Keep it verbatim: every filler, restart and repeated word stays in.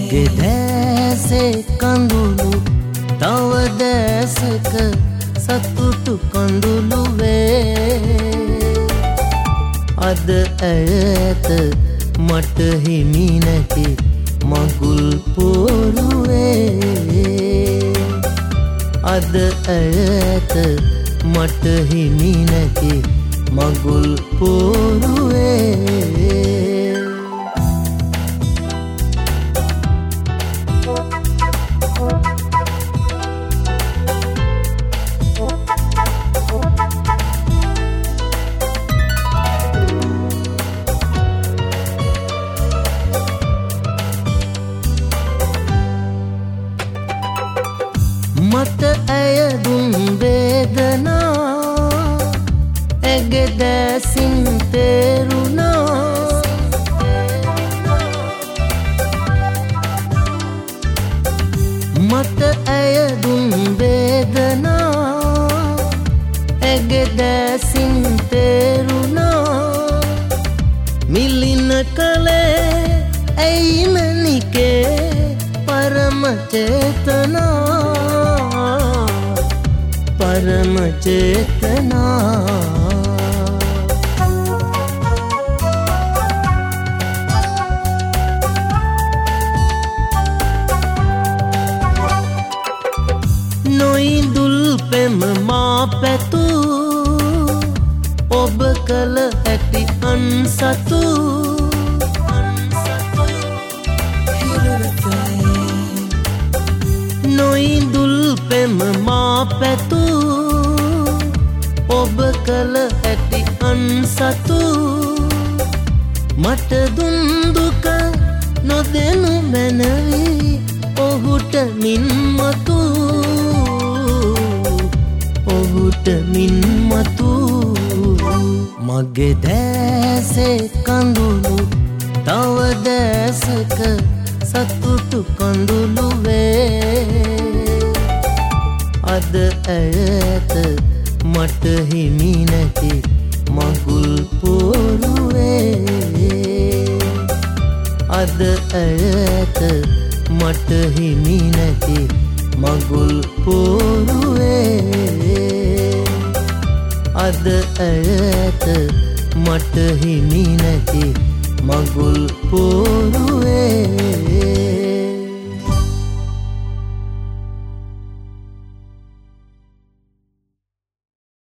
මගේ දැසේ කඳුළු තව දැසක සතුටු කඳුළු වේ. අද ඇයට මට හිමි නැති මගුල් පොරුවේ. අද ඇයට මට හිමි නැති මගුල් පොරුවේ. මට ඇය දුන් වේදනා ඇගේ දැසින් තේරුණා. මට ඇය දුන් වේදනා ඇගේ දැසින් තේරුණා. මිලින කලේ ඇයි මැනිකේ පරම චේතනා. परम चेतना नोई दुल पेम मा पैतु ඔබ කල ඇති අන්සතු. නොයි දුල් පෙම මා පැතු ඔබ කල ඇති අන්සතු. මට දුන් දුක නොදෙනු මැනවි ඔහුට මින්මතු. ඔහුට මින්මතු. මගේ දැසේ කඳුළු තව දැසක සතුටු කඳුළු වේ. අද ඇයට මට හිමි නැති මගුල් පොරුවේ. අද ඇයට මට හිමි නැති මගුල් පොරුවේ. අද ඇයට මට හිමි නැති මගුල් පොරුවේ.